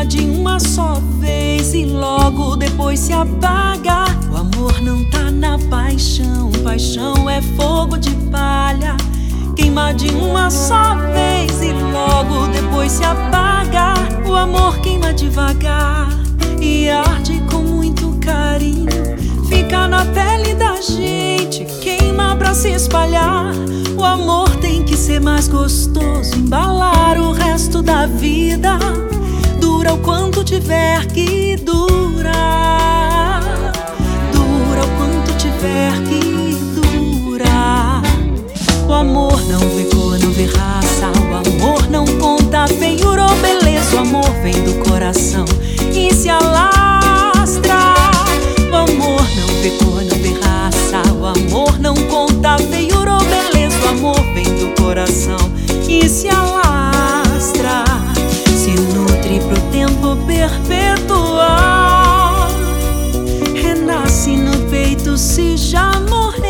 queima de uma só vez e logo depois se apaga. O amor não tá na paixão, paixão é fogo de palha. Queima de uma só vez e logo depois se apaga. O amor queima devagar e arde com muito carinho. Fica na pele da gente, queima pra se espalhar. O amor tem que ser mais gostoso, embalar o resto da vida. Dura o quanto tiver que durar, dura o quanto tiver que durar. O amor não vê cor, não vê raça. O amor não conta feiura ou beleza. O amor vem do coração e se alastra. O amor não vê cor, não vê raça. O amor não conta feiura ou beleza. O amor vem do coração e se alastra. Se nutre pro tempo perpetuar. Renasce no peito se já morreu.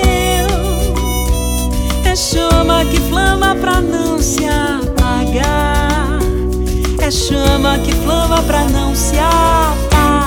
É chama que flama pra não se apagar. É chama que flama pra não se apagar.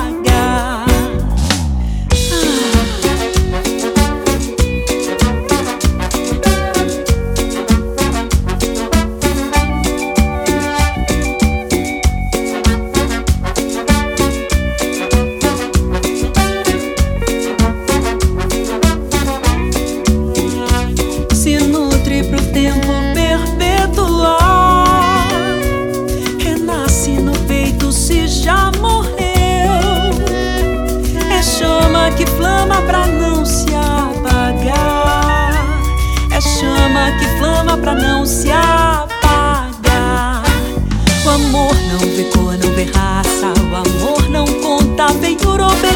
Se nutre pro tempo perpetuar. Renasce no peito se já morreu. É chama que flama pra não se apagar. É chama que flama pra não se apagar. O amor não vê cor, não vê raça. O amor não conta feiura ou beleza.